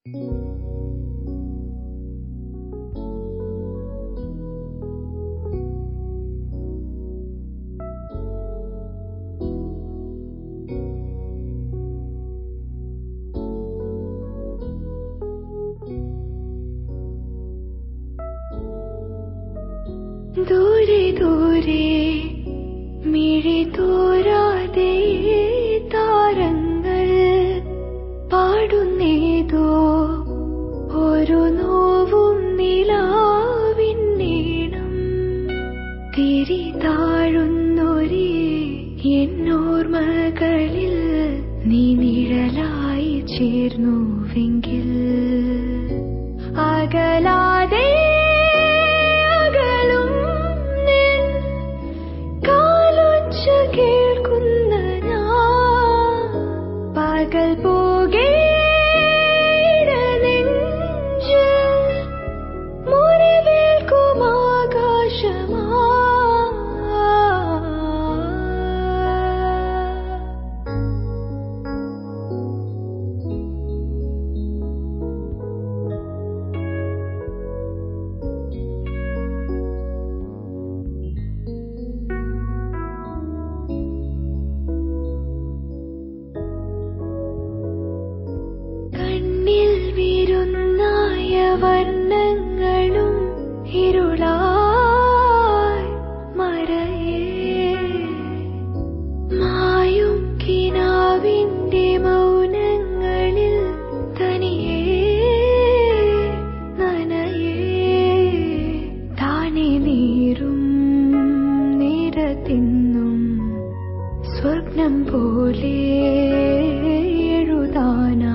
ദൂരെ ദൂരെ മിഴി തോരാതെ താരങ്ങൾ പാടുന്നേതോ ഒരു നോവും നിലാവിന്നീണം തിരി താഴുന്നൊരേ എന്നോർമകളിൽ നീ നിഴലായി ചേർന്നുവെങ്കിൽ അകലാതെ കേൾക്കുന്ന ഞാൻ പകൽ പോകേ നെഞ്ച് മുറിവേൽക്കും ആകാശമാ വിരുന്നായ വർണ്ണങ്ങളും ഇരുളായി മറയേ മായും കിനാവിന്റെ മൗനങ്ങളിൽ തനിയേ നനയേ താനെ നീരും നിരത്തിന്നും സ്വപ്നം പോലെ എഴുതാനാ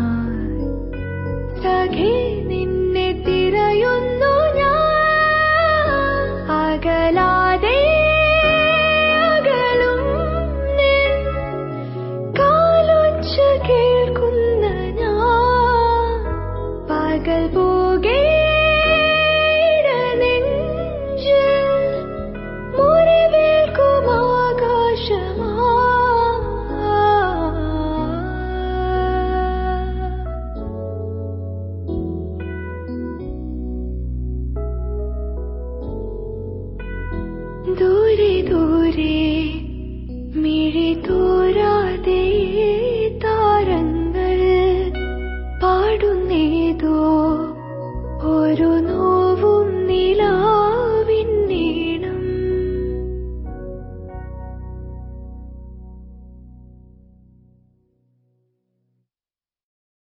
സഖി നിന്നെ തിരയുന്നു ഞാൻ അകലാതെ അകലും നിൻ കാലൊച്ച കേൾക്കുന്ന ഞാൻ പകൽ പോകേ നെഞ്ച് മുറിവേൽക്കും ആകാശമാ ദൂരെ ദൂരെ മിഴി തോരാതെ താരങ്ങൾ പാടുന്നേ